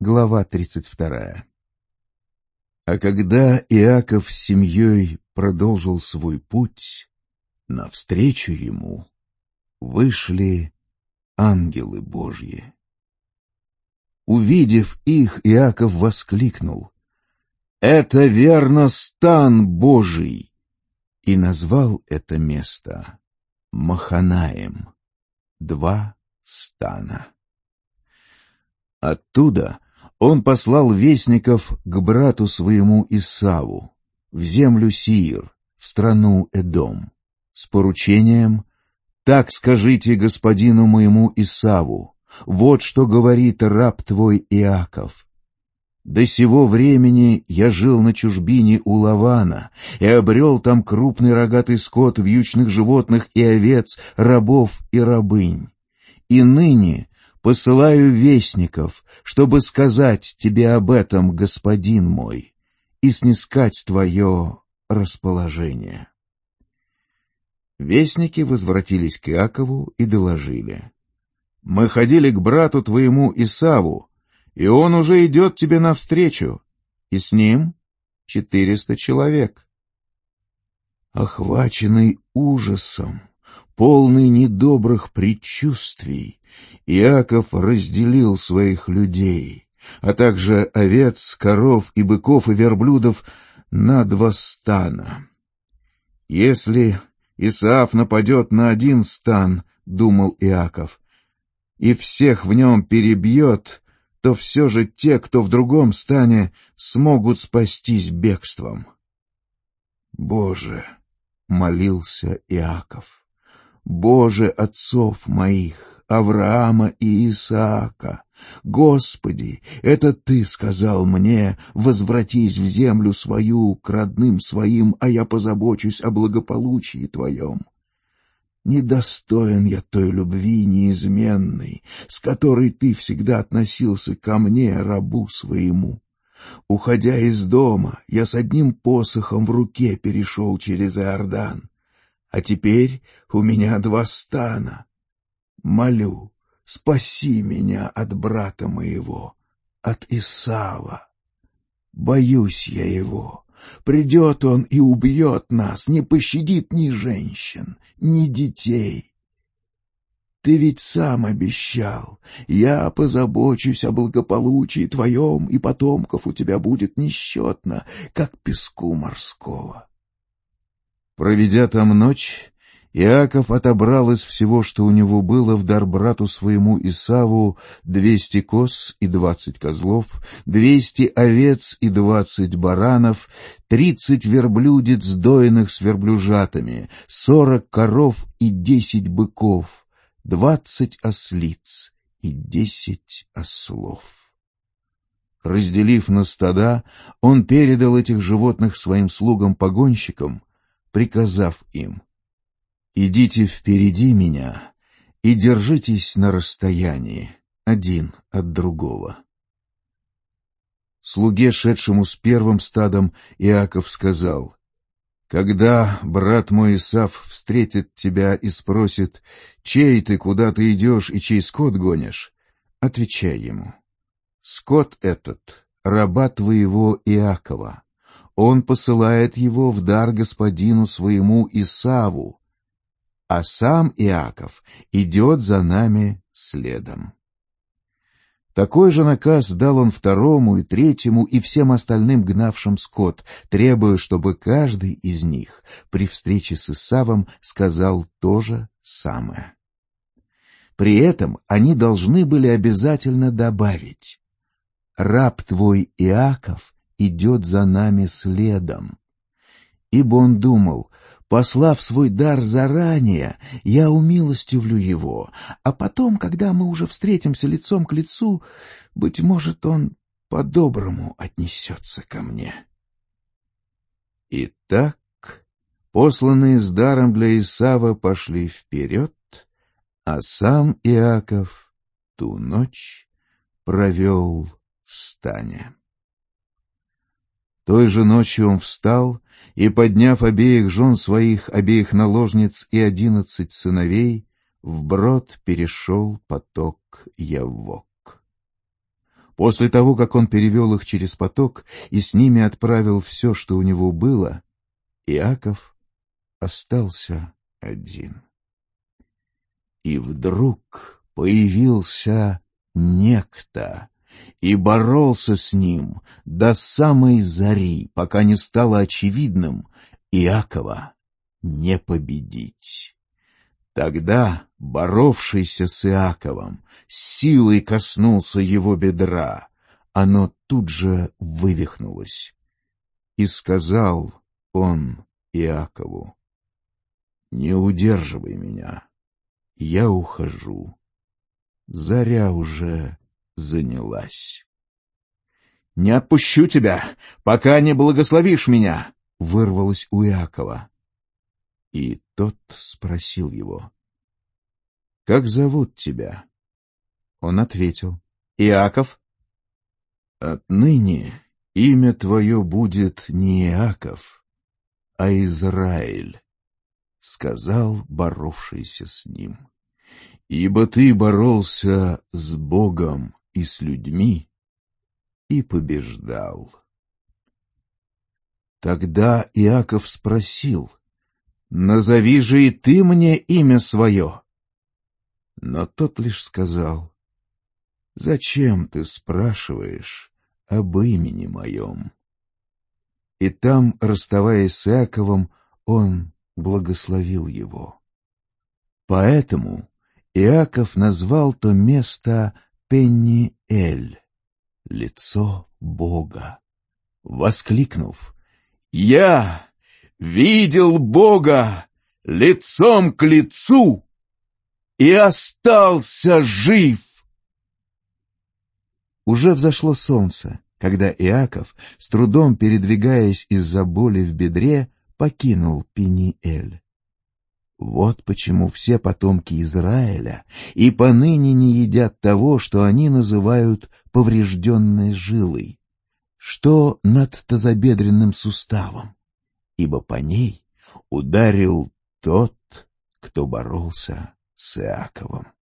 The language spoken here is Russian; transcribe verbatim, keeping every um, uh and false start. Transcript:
глава тридцать вторая. А когда Иаков с семьей продолжил свой путь, навстречу ему вышли ангелы Божьи. Увидев их, Иаков воскликнул: «Это верно стан Божий!» И назвал это место Маханаим, два стана. Оттуда он послал вестников к брату своему Исаву в землю Сиир, в страну Эдом, с поручением: «Так скажите господину моему Исаву, вот что говорит раб твой Иаков. До сего времени я жил на чужбине у Лавана и обрел там крупный рогатый скот, вьючных животных и овец, рабов и рабынь. И ныне посылаю вестников, чтобы сказать тебе об этом, господин мой, и снискать твое расположение». Вестники возвратились к Иакову и доложили: «Мы ходили к брату твоему Исаву, и он уже идет тебе навстречу, и с ним четыреста человек». Охваченный ужасом, полный недобрых предчувствий, Иаков разделил своих людей, а также овец, коров и быков и верблюдов на два стана. «Если Исав нападет на один стан, — думал Иаков, — и всех в нем перебьет, то все же те, кто в другом стане, смогут спастись бегством». «Боже, — молился Иаков, — Боже отцов моих, Авраама и Исаака, Господи, это Ты сказал мне: возвратись в землю свою к родным своим, а я позабочусь о благополучии Твоем. Недостоин я той любви неизменной, с которой Ты всегда относился ко мне, рабу своему. Уходя из дома, я с одним посохом в руке перешел через Иордан, а теперь у меня два стана. Молю, спаси меня от брата моего, от Исава. Боюсь я его. Придет он и убьет нас, не пощадит ни женщин, ни детей. Ты ведь сам обещал: я позабочусь о благополучии твоем, и потомков у тебя будет несчетно, как песку морского». Проведя там ночь, Иаков отобрал из всего, что у него было, в дар брату своему Исаву двести коз и двадцать козлов, двести овец и двадцать баранов, тридцать верблюдец, дойных с верблюжатами, сорок коров и десять быков, двадцать ослиц и десять ослов. Разделив на стада, он передал этих животных своим слугам-погонщикам, приказав им: «Идите впереди меня и держитесь на расстоянии, один от другого». Слуге, шедшему с первым стадом, Иаков сказал: «Когда брат мой Исав встретит тебя и спросит: чей ты, куда ты идешь и чей скот гонишь, отвечай ему: скот этот — раба твоего Иакова. Он посылает его в дар господину своему Исаву, а сам Иаков идет за нами следом». Такой же наказ дал он второму и третьему и всем остальным гнавшим скот, требуя, чтобы каждый из них при встрече с Исавом сказал то же самое. При этом они должны были обязательно добавить: «Раб твой Иаков идет за нами следом». Ибо он думал: послав свой дар заранее, я умилостивлю его, а потом, когда мы уже встретимся лицом к лицу, быть может, он по-доброму отнесется ко мне. Итак, посланные с даром для Исава пошли вперед, а сам Иаков ту ночь провел в стане. Той же ночью он встал и, подняв обеих жен своих, обеих наложниц и одиннадцать сыновей, вброд перешел поток Яввок. После того, как он перевел их через поток и с ними отправил все, что у него было, Иаков остался один. И вдруг появился некто и боролся с ним до самой зари, пока не стало очевидным: Иакова не победить. Тогда боровшийся с Иаковом силой коснулся его бедра, оно тут же вывихнулось. И сказал он Иакову: «Не удерживай меня, я ухожу. Заря уже занялась». «Не отпущу тебя, пока не благословишь меня!» — вырвалось у Иакова. И тот спросил его: «Как зовут тебя?» Он ответил: «Иаков». «Отныне имя твое будет не Иаков, а Израиль», — сказал боровшийся с ним. «Ибо ты боролся с Богом и с людьми и побеждал». Тогда Иаков спросил: «Назови же и ты мне имя свое». Но тот лишь сказал: «Зачем ты спрашиваешь об имени моем?» И там, расставаясь с Иаковом, он благословил его. Поэтому Иаков назвал то место Пениэль, лицо Бога, воскликнув: «Я видел Бога лицом к лицу и остался жив». Уже взошло солнце, когда Иаков, с трудом передвигаясь из-за боли в бедре, покинул Пениэль. Вот почему все потомки Израиля и поныне не едят того, что они называют поврежденной жилой, что над тазобедренным суставом, ибо по ней ударил тот, кто боролся с Иаковом.